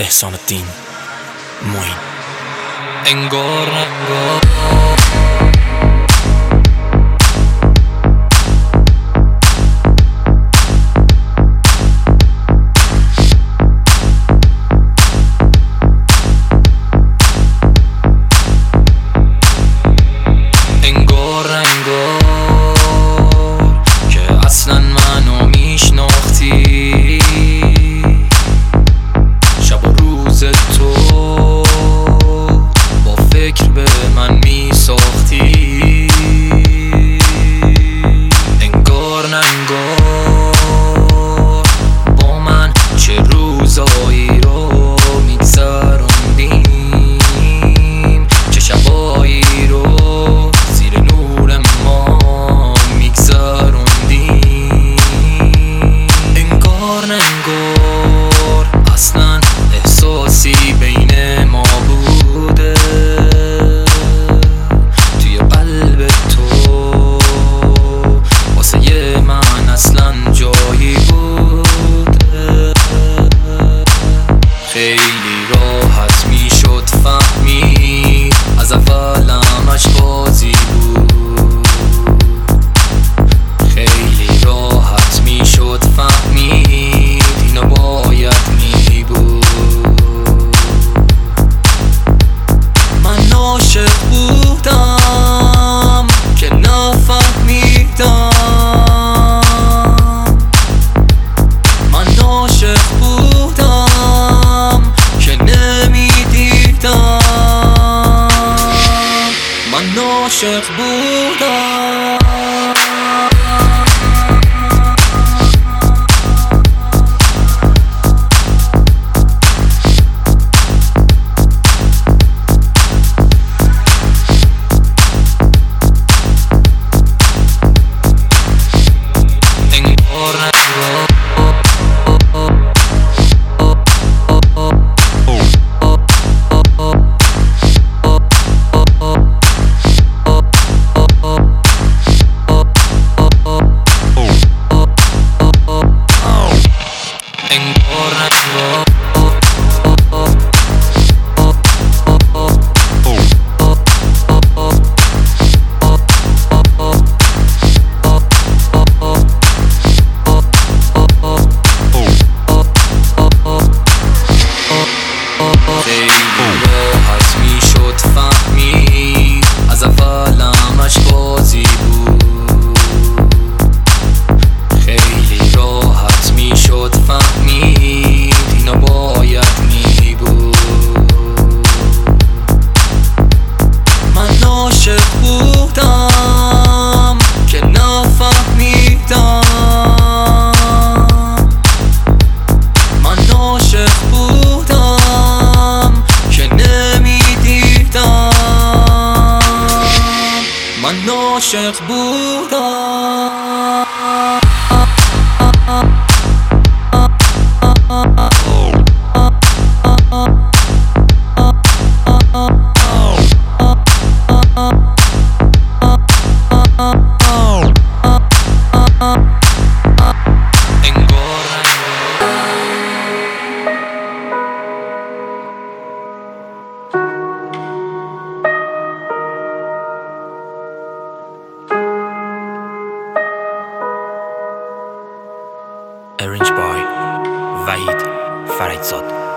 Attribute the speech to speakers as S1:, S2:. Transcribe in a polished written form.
S1: احسان الدین معین.
S2: انگار که اصلا منو میشناختی، شب و روز تو با فکر به من میساختی. انگار با من چه روزایی رو میگذروندیم، چه شبایی رو زیر نور ما میگذروندیم. انگار اصلا احساسی بین ما بوده، توی قلب تو واسه من اصلا جایی بوده. خیلی راحت میشد فهمید از اول همش بازی بود. خیلی راحت میشد فهمید اینو باید میبود. من عاشق بودم که نفهمیدم، من عاشق بودم که نمیدیدم، من عاشق بودم. من عاشق بودم.
S1: Arranged by وحید فرجزاد.